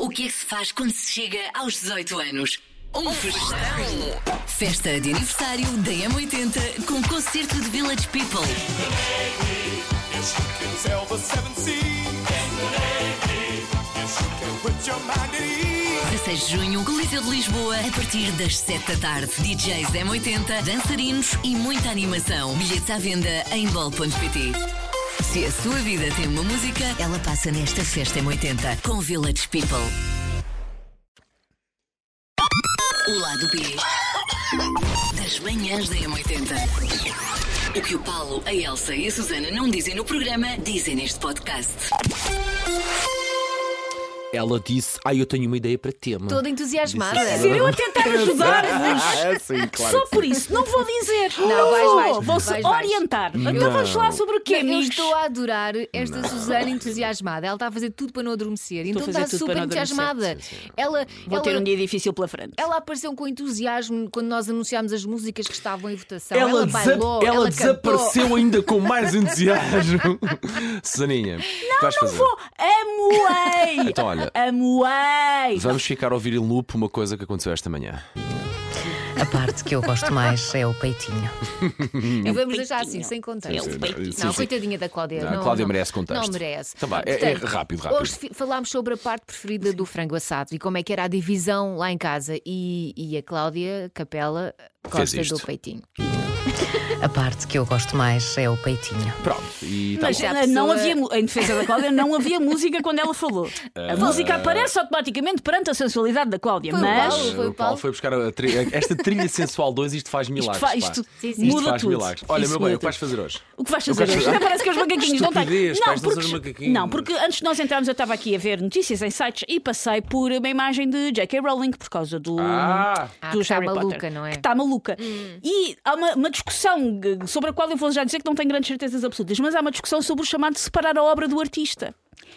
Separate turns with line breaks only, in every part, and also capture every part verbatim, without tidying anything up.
O que é que se faz quando se chega aos dezoito anos? Um festão! Festa de aniversário da M oitenta com concerto de Village People. dezasseis de junho, Coliseu de Lisboa, a partir das sete da tarde. D Js M oitenta, dançarinos e muita animação. Bilhetes à venda em bol ponto pt. Se a sua vida tem uma música, ela passa nesta festa M oitenta com Village People. O lado B das manhãs da M oitenta. O que o Paulo, a Elsa e a Susana não dizem no programa, dizem neste podcast.
Ela disse, ah, eu tenho uma ideia para tema.
Toda entusiasmada.
Disse
Dizer, eu a tentar ajudar-vos.
Ah, sim, claro
Só
que
por
sim.
isso, não vou dizer.
Não, vais, vais,
Vou-se
vais, vais.
orientar.
Não.
Então vamos falar sobre o quê,
Eu
amigos?
estou a adorar esta Susana entusiasmada. Ela está a fazer tudo para não adormecer. Então
a fazer
está
tudo
super
para não adormecer.
entusiasmada. Ela,
Vou
ela,
ter um dia difícil pela frente.
ela apareceu com entusiasmo quando nós anunciámos as músicas que estavam em votação.
Ela,
Ela,
desa-
bailou,
ela
ela
desapareceu
cantou.
ainda com mais entusiasmo. Susaninha, o que vais fazer?
Vou, amoei!
Então, olha,
Amoei!
vamos ficar a ouvir em loop uma coisa que aconteceu esta manhã.
A parte que eu gosto mais é o peitinho.
E vamos
peitinho.
deixar assim, sem contexto.
É o peitinho.
Sim,
Não,
sim.
coitadinha da Cláudia.
Não,
Não,
a Cláudia
não,
merece contexto.
Não merece.
Então vá, é- é
Portanto,
rápido, rápido.
Hoje fi- falámos sobre a parte preferida do frango assado e como é que era a divisão lá em casa. E, e a Cláudia Capela
Fez
gosta
isto.
do peitinho.
A parte que eu gosto mais é o peitinho.
Pronto, e tá
Mas
bom.
a
eh, não
pessoa-
havia, mu- em defesa da Cláudia, não havia música quando ela falou. A música aparece automaticamente perante a sensualidade da Cláudia,
Foi o
mas
Paulo. Foi
o
o
Paulo
Paulo.
foi buscar a tri- esta trilha sensual dois, isto faz
isto,
milagres.
fa-
pá.
isto
Sim, sim.
Isto
muda
faz
tudo.
milagres. Olha,
Isso
meu bem,
muda
o que vais
tudo.
fazer hoje?
O que vais
Eu
fazer
quero
hoje?
fazer-
Ainda parece que os macaquinhos não
Estupidez,
têm.
vais
Não,
dançar os
porque,
macaquinhos.
não, porque antes de nós entrarmos eu estava aqui a ver notícias em sites e passei por uma imagem de J K Rowling por causa do,
Ah!
Ah,
do
que está
Harry
maluca,
Potter.
não é?
Que está maluca. E há uma, uma discussão eh, sobre a qual eu vou já dizer que não tenho grandes certezas absolutas, mas há uma discussão sobre o chamado separar a obra do artista.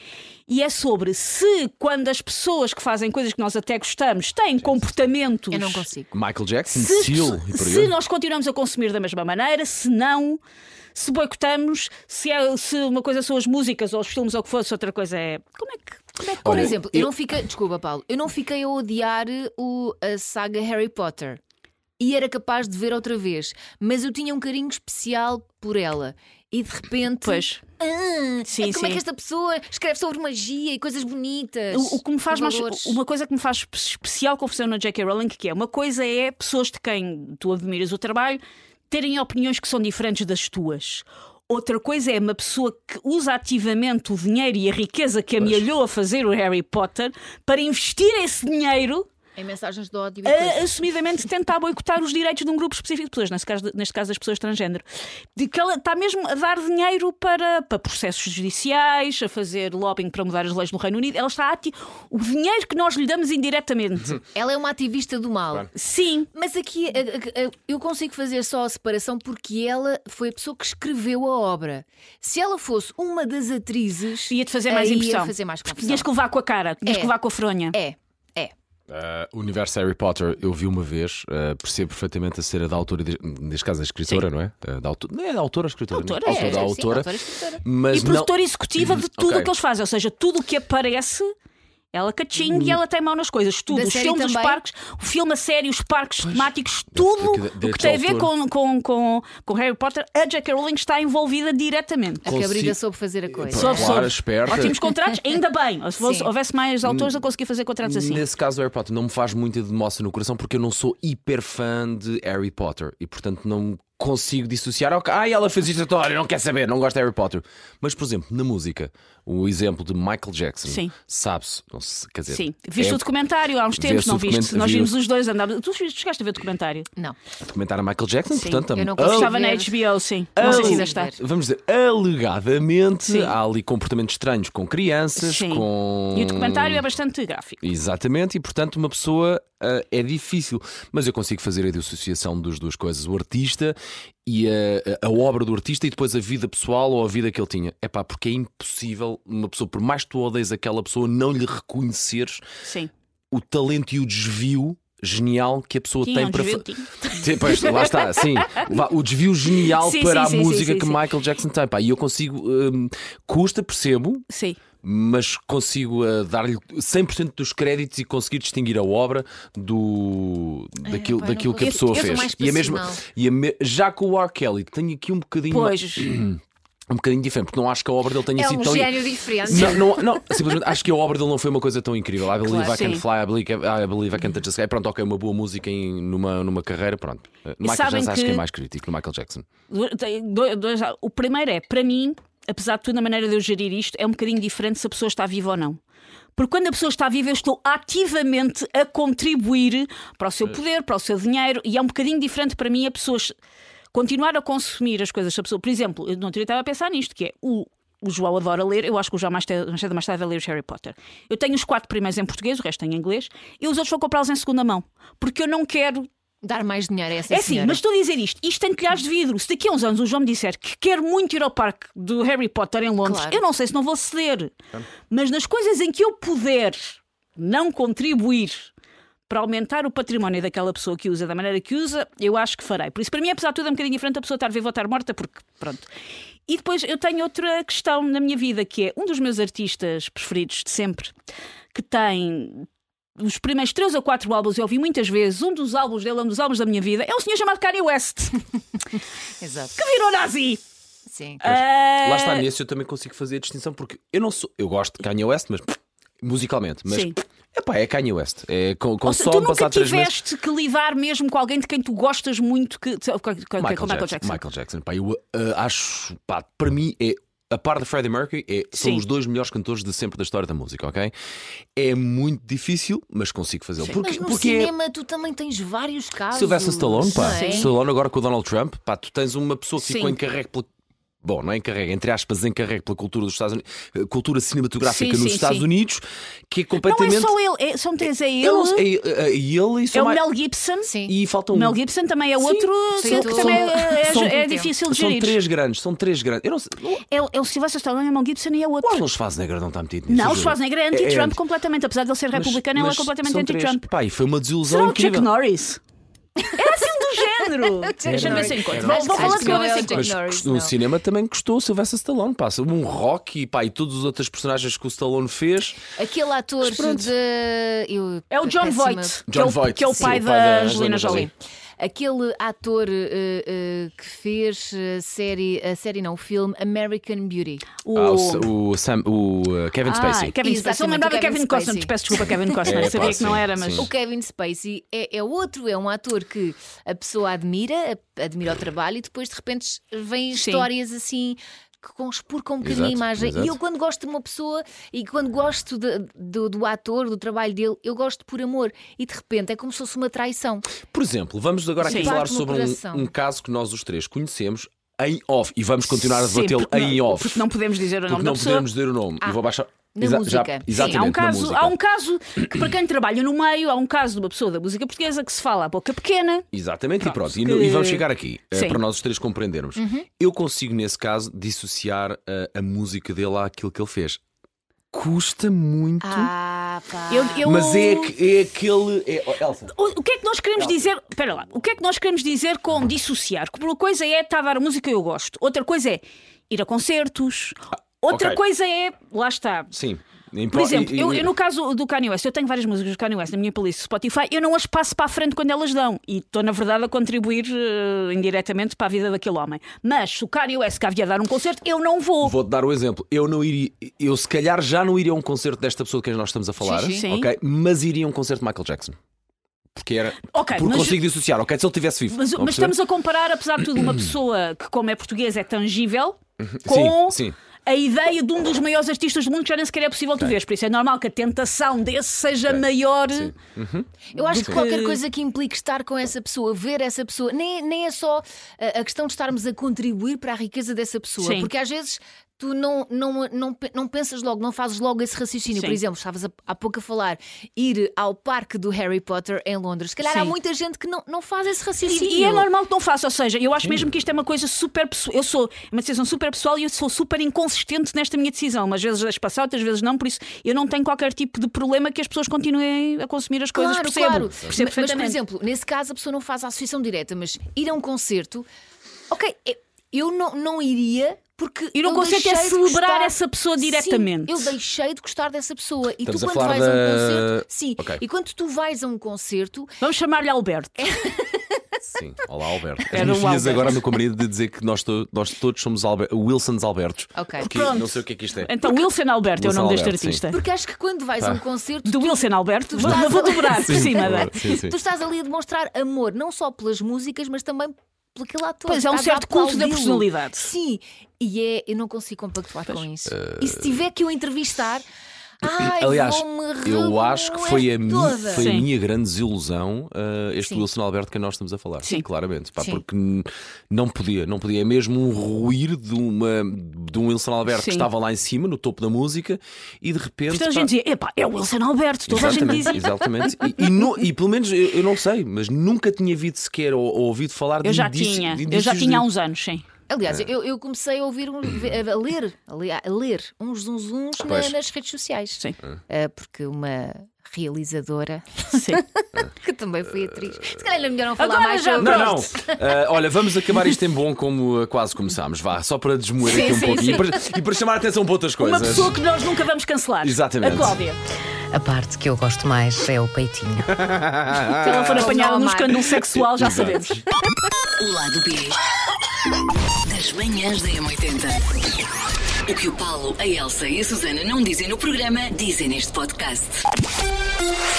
E é sobre se, quando as pessoas que fazem coisas que nós até gostamos têm comportamentos.
Eu não consigo.
Michael Jackson,
Se, as
Seal
pessoas-
e por aí.
se nós continuamos a consumir da mesma maneira, se não, se boicotamos, se, é, se uma coisa são as músicas ou os filmes ou o que fosse, outra coisa é. Como é que. Como é que
Por
Olha,
exemplo, eu...
eu-
não fiquei. Desculpa, Paulo. Eu não fiquei a odiar o, a saga Harry Potter. E era capaz de ver outra vez. Mas eu tinha um carinho especial por ela. E de repente.
Pois.
Ah,
Sim,
como é
sim.
que esta pessoa escreve sobre magia e coisas bonitas?
O, o que me faz
e
mais,
valores?
uma coisa que me faz especial confusão na J K Rowling, que é uma coisa é pessoas de quem tu admiras o trabalho terem opiniões que são diferentes das tuas. Outra coisa é uma pessoa que usa ativamente o dinheiro e a riqueza que amealhou a fazer o Harry Potter para investir esse dinheiro
Em mensagens de ódio e
a,
coisas.
assumidamente tentar boicotar os direitos de um grupo específico de pessoas, neste caso, neste caso das pessoas transgênero. De que ela está mesmo a dar dinheiro para, para processos judiciais, a fazer lobbying para mudar as leis no Reino Unido. Ela está a ati... O dinheiro que nós lhe damos indiretamente.
Ela é uma ativista do mal.
Claro.
Sim.
Mas aqui a- a- a- eu consigo fazer só a separação porque ela foi a pessoa que escreveu a obra. Se ela fosse uma das atrizes,
Ia-te fazer mais
aí
impressão.
Ia fazer mais confusão.
Tinhas que levar com a cara, tinhas
É.
que levar com a fronha.
É, é.
Uh, o universo Harry Potter eu vi uma vez, uh, percebo perfeitamente a ser a da autora, de- neste caso a escritora,
Sim.
não é? Uh, da autora, não é da autora, a escritora.
Autora,
não?
é,
Autora, da
sim,
autora,
autora e escritora.
mas
E produtora
não...
executiva de tudo o
Ok.
que eles fazem. Ou seja, tudo o que aparece. Ela catinga e ela tem mão nas coisas. Tudo.
Da
Os
série
filmes, os
também?
parques, o filme, a série, os parques temáticos, tudo
porque
o que
direitos
tem a
de
ver
autor.
com, com, com, com Harry Potter, a J K Rowling está envolvida diretamente.
A
Consigo-
cabriga soube fazer a coisa.
Soube,
Claro,
soube.
esperta.
Ótimos contratos, ainda bem. Se fosse-
Sim.
houvesse mais autores a conseguir fazer contratos assim.
Nesse caso, o Harry Potter não me faz muita moça no coração porque eu não sou hiper fã de Harry Potter e, portanto, não consigo dissociar. Ok, ah, ela fez isto, então, olha, não quer saber, não gosta de Harry Potter. Mas, por exemplo, na música, o exemplo de Michael Jackson,
Sim.
sabe-se, não se, quer dizer,
Sim. Viste
é
o documentário há uns tempos,
vê-se
não
o
viste?
document-
Nós
vi o-
vimos os dois andar. Tu chegaste a ver o documentário?
Não.
documentar a Michael Jackson,
Sim,
portanto,
eu não
a-
consigo.
Estava na
ver.
H B O, sim.
Ah,
Não sei se
sim.
ainda está.
Vamos dizer, alegadamente
Sim.
há ali comportamentos estranhos com crianças,
Sim.
com.
E o documentário é bastante gráfico.
Exatamente, e portanto uma pessoa ah, é difícil, mas eu consigo fazer a dissociação das duas coisas, o artista e a, a obra do artista e depois a vida pessoal ou a vida que ele tinha. É pá, porque é impossível uma pessoa, por mais que tu odeies aquela pessoa, não lhe reconheceres
Sim.
o talento e o desvio genial que a pessoa
Tinha
tem
um
para
desvio,
fa-
tinha.
Sim, pois, lá está, sim. Vá, o desvio genial
Sim,
para
sim,
a
sim,
música
sim,
que
sim.
Michael Jackson tem. Pá, e eu consigo, hum, custa, percebo,
Sim.
mas consigo uh, dar-lhe cem por cento dos créditos e conseguir distinguir a obra do, daquilo,
pá,
daquilo
não
que a
consigo.
pessoa
Eu sou
fez.
mais
E a mesma,
passional.
e a me- já com o R. Kelly, tenho aqui um bocadinho.
Pois.
Um bocadinho diferente, porque não acho que a obra dele tenha
É
sido
um
tão.
gênio diferente.
Não, não, não, simplesmente acho que a obra dele não foi uma coisa tão incrível. I believe
Claro,
I can
sim.
fly, I believe, I believe I can touch the sky. Pronto, ok, uma boa música em, numa, numa carreira. Pronto. Michael
sabem
Jackson acho que
que-
é mais crítico no Michael Jackson.
Tem dois- dois- O primeiro é, para mim, apesar de tudo, a maneira de eu gerir isto é um bocadinho diferente se a pessoa está viva ou não. Porque quando a pessoa está viva, eu estou ativamente a contribuir para o seu poder, para o seu dinheiro, e é um bocadinho diferente para mim a pessoas continuar a consumir as coisas da pessoa. Por exemplo, eu não estava a pensar nisto, que é o. O João adora ler, eu acho que o João mais cedo mais cedo mais tarde vai ler os Harry Potter. Eu tenho os quatro primeiros em português, o resto em inglês, e os outros vou comprá-los em segunda mão. Porque eu não quero.
Dar mais dinheiro a essa
É assim,
senhora.
mas estou a dizer isto, isto tem colhares de vidro. Se daqui a uns anos o João me disser que quer muito ir ao parque do Harry Potter em Londres,
Claro.
eu não sei se não vou ceder. Mas nas coisas em que eu puder não contribuir para aumentar o património daquela pessoa que usa da maneira que usa, eu acho que farei. Por isso, para mim, apesar de tudo, é um bocadinho diferente a pessoa estar viva ou estar morta, porque pronto. E depois eu tenho outra questão na minha vida, que é um dos meus artistas preferidos de sempre, que tem os primeiros três ou quatro álbuns, eu ouvi muitas vezes, um dos álbuns dele, um dos álbuns da minha vida, é um senhor chamado Kanye West,
Exato.
que virou nazi.
Sim.
Ah,
Lá está, nesse eu também consigo fazer a distinção, porque eu não sou. Eu gosto de Kanye West, mas musicalmente. Mas
Sim.
epá, é Kanye West. É com, com
Ou seja,
só
tu
me
nunca
passar três meses.
tiveste que lidar mesmo com alguém de quem tu gostas muito, que, com, com, com
Michael,
Michael
Jackson,
Jackson.
Michael Jackson. Pá, eu uh, acho, pá, para mim é. A par de Freddie Mercury, é, são
Sim.
os dois melhores cantores de sempre da história da música, ok? É muito difícil, mas consigo fazê-lo. Porque,
Mas no
porque é
cinema tu também tens vários casos.
Sylvester Stallone, pá.
não é?
Stallone agora com o Donald Trump, pá, tu tens uma pessoa que
Sim.
ficou encarregue pela. Bom, não é encarregue, entre aspas, encarregue pela cultura dos Estados Unidos, cultura cinematográfica
Sim,
nos
sim,
Estados
sim.
Unidos, que é
Não
completamente.
é só ele, é, são três, é ele,
Eu não sei, é, é, e ele e são
é o
mais-
Mel Gibson.
Sim.
E falta um.
O Mel Gibson também é outro
sim,
que,
tu-
que também é,
são-
é, é difícil de
São
gerir.
três grandes, são três grandes. Eu não sei. não-
É, o- é o Sylvester Stallone, é o Mel Gibson e é outro.
O Arnold Schwarzenegger não está metido nisso.
Não, o
eu juro.
Schwarzenegger é anti-Trump
É anti-
completamente. Apesar de ele ser
Mas-
republicano, ele é
mas
completamente
são três.
anti-Trump.
Pá, e foi uma desilusão
Será o
incrível.
Chuck Norris? É assim do género. Deixa-me ver se eu encontro. Vou, vou
Acho
falar
que
que eu
não
ver
é
se
o
encontro.
Chuck
Mas
Norris,
no
não.
cinema também custou o Sylvester Stallone, passa um Rock e, pá, e todos os outros personagens que o Stallone fez.
Aquele ator
Mas pronto.
de. Eu,
É o John
péssima-
Voight, que,
John
é o,
Voight,
que é o
sim,
pai
o pai
da
da
Angelina
Angelina
Jolie.
Jolie.
Aquele ator eh, eh, que fez a série, a série não, o filme American Beauty.
O...
Ah, o, o, Sam, o uh, Kevin
Ah,
Spacey.
Kevin Spacey. Eu
Exatamente,
lembrava
o
Kevin,
Kevin
Costner.
Spacey.
Te peço desculpa, Kevin Costner.
É, pá,
Sabia que não
sim,
era, mas.
sim.
O Kevin Spacey é, é outro, é um ator que a pessoa admira, a- admira o trabalho e depois de repente vêm
Sim.
histórias assim que conspurcam um bocadinho a
Exato,
imagem.
exato.
E eu, quando gosto de uma pessoa e quando gosto de- do, do ator, do trabalho dele, eu gosto por amor. E de repente é como se fosse uma traição.
Por exemplo, vamos agora aqui
Sim.
falar
Parte-me o
sobre
coração.
um, um caso que nós os três conhecemos em off e vamos continuar a
Sim,
debatê-lo
porque
em
não-
off.
Porque não podemos dizer o
Porque
nome da
não
pessoa.
podemos dizer o nome.
Ah,
e vou baixar.
na
Exa-
música.
já-
Sim,
exatamente,
Sim, há um,
na
caso,
música.
há um caso que, para quem trabalha no meio, há um caso de uma pessoa da música portuguesa que se fala à boca pequena.
Exatamente,
Pronto,
e pronto. E,
que-
no- e vamos chegar aqui eh,
Sim.
para nós os três compreendermos. Eu consigo, nesse caso, dissociar eh, a música dele àquilo que ele fez. Custa muito,
Ah, pá.
Eu, eu-
mas é, que- é aquele. É, oh, Elsa,
O, o que é que nós queremos dizer? Espera lá. O que é que nós queremos dizer com dissociar? Que uma coisa é estar a dar a música que eu gosto, outra coisa é ir a concertos, outra
ok.
coisa é. Lá está.
sim. Em
Por
pro-
exemplo,
e- e-
eu, eu no caso do Kanye West, eu tenho várias músicas do Kanye West na minha playlist Spotify, eu não as passo para a frente quando elas dão e estou, na verdade, a contribuir eh, indiretamente para a vida daquele homem. Mas se o Kanye West cá vier dar um concerto, eu não vou.
Vou-te dar o exemplo. Eu não iria, eu se calhar já não iria a um concerto desta pessoa de quem nós estamos a falar,
Sim,
sim.
ok? Mas iria a um concerto de Michael Jackson. Porque era.
Ok,
porque
mas-
consigo dissociar, ok? Se ele tivesse vivo.
Mas,
Estão a
mas
perceber?
estamos a comparar, apesar de tudo, uma pessoa que, como é português, é tangível com
Sim, sim.
a ideia de um dos maiores artistas do mundo que já nem sequer é possível tu veres. Por isso é normal que a tentação desse seja maior.
Eu acho que
que-
qualquer coisa que implique estar com essa pessoa, ver essa pessoa, nem, nem é só a, a questão de estarmos a contribuir para a riqueza dessa pessoa,
Sim.
porque às vezes tu não, não, não, pe- não pensas logo, não fazes logo esse raciocínio.
Sim.
Por exemplo, estavas a- há pouco a falar ir ao parque do Harry Potter em Londres. Se calhar há
Sim.
muita gente que não, não faz esse
E,
raciocínio.
e é normal que não faça, ou seja, eu acho mesmo que isto é uma coisa super pessoal. Eu sou uma decisão super pessoal e eu sou super inconsistente nesta minha decisão. Umas vezes deixo passar, outras vezes não, por isso eu não tenho qualquer tipo de problema que as pessoas continuem a consumir as coisas.
Claro,
Percebo,
claro.
percebo
Mas, por
perfeitamente.
exemplo, nesse caso a pessoa não faz a associação direta, mas ir a um concerto, ok, eu não, não iria Porque
E não
eu
consegue é
deixei de
celebrar
gostar-
essa pessoa diretamente.
Sim, eu deixei de gostar dessa pessoa. E
Estamos
tu,
a
quando
falar
vais a um
da-
concerto. Sim,
Ok.
e quando tu vais a um concerto,
Vamos chamar-lhe Alberto.
Sim, olá Alberto. As
Era
minhas
o
filhas
Alberto.
agora me compreendem de dizer que nós, to- nós todos somos Alber- Wilsons Albertos.
Ok.
Porque
Pronto.
não sei o que é que isto é.
Então, Wilson Alberto é o
Wilson
nome deste
Alberto, sim.
artista.
porque acho que quando vais a um concerto,
Do Wilson Alberto, vou,
estás
vou
a-
dobrar por
Sim,
cima
por
da.
favor. Sim, sim.
tu estás ali a demonstrar amor, não só pelas músicas, mas também por aquele ator.
Pois é, um
Estás a
certo culto da
aplaudi-lo.
personalidade.
Sim, e é, eu não consigo compactuar com isso. E se tiver que o entrevistar, ai,
Aliás,
vou-me
eu acho que foi a,
remoer
mi-
toda.
foi a
Sim.
minha grande desilusão uh, este
Sim.
Wilson Alberto que nós estamos a falar.
Sim.
Claramente. Pá,
Sim.
porque n- não podia, não podia. É mesmo um ruir de, uma, de um Wilson Alberto
Sim.
que estava lá em cima, no topo da música, e de repente.
Portanto, a
pá,
gente dizia, epá, é o Wilson Alberto, toda a gente
Exatamente,
dizia.
exatamente. E, e, nu- e pelo menos eu, eu não sei, mas nunca tinha visto sequer ou, ou ouvido falar de
Eu já
indício-
tinha,
de
eu já
indícios
tinha há
de-
uns anos, sim.
Aliás,
É.
eu, eu comecei a ouvir, um, a ler, a ler, a ler uns zunzuns na-
Pois.
nas redes sociais.
Sim.
Ah, porque uma realizadora,
Sim.
que também foi atriz, se calhar era melhor não falar
Agora
mais
já
sobre
Não, não.
isto.
Ah, olha, vamos acabar isto em bom como ah, quase começámos. Vá, só para desmoer
Sim,
aqui um
sim,
pouquinho
sim.
E, para, e para chamar a atenção para outras
Uma
coisas.
pessoa que nós nunca vamos cancelar.
Exatamente.
A Cláudia.
A parte que eu gosto mais é o peitinho.
Se ela for
Como
apanhada
não
num
amar.
escândalo sexual, já
Exato.
sabemos.
O lado B das manhãs da M oitenta. O que o Paulo, a Elsa e a Susana não dizem no programa, dizem neste podcast.